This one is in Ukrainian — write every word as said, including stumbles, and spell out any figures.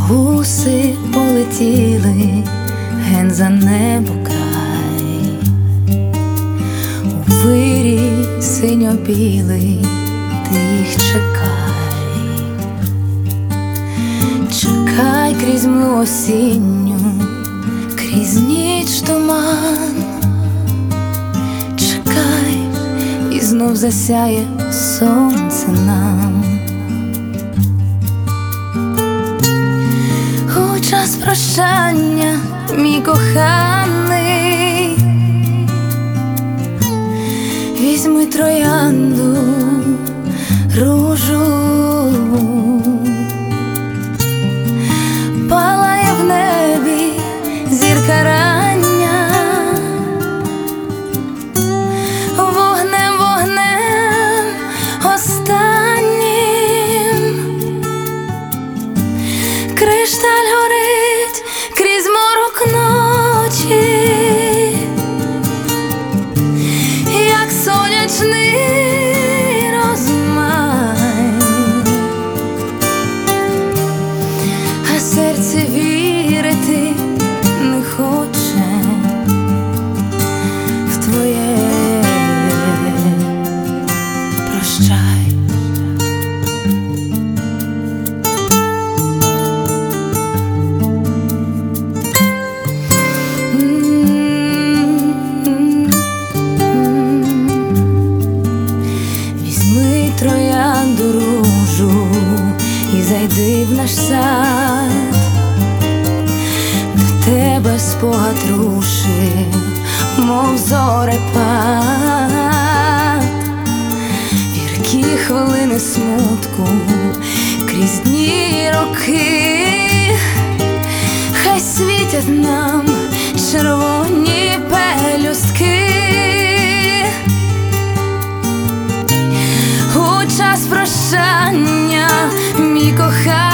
Гуси полетіли ген за небо край, у вирій синьо-білий ти їх чекай, чекай крізь млу осінню, крізь ніч туман, чекай, і знов засяє сонце нам. У час прощання, мій коханий, візьми троянду, ружу, палає в небі зірка рання, вогнем, вогнем останнім, кришталь горить крізь морок ночі, як сонячний розмай, а серце вірити не хоче в твоє прощай. Візьми троянду, ружу і зайди в наш сад, до тебе спогад рушив, мов зорепад, гіркі хвилини смутку крізь дні роки, хай світять нам червоні пелюстки. У час прощання, мій коханий,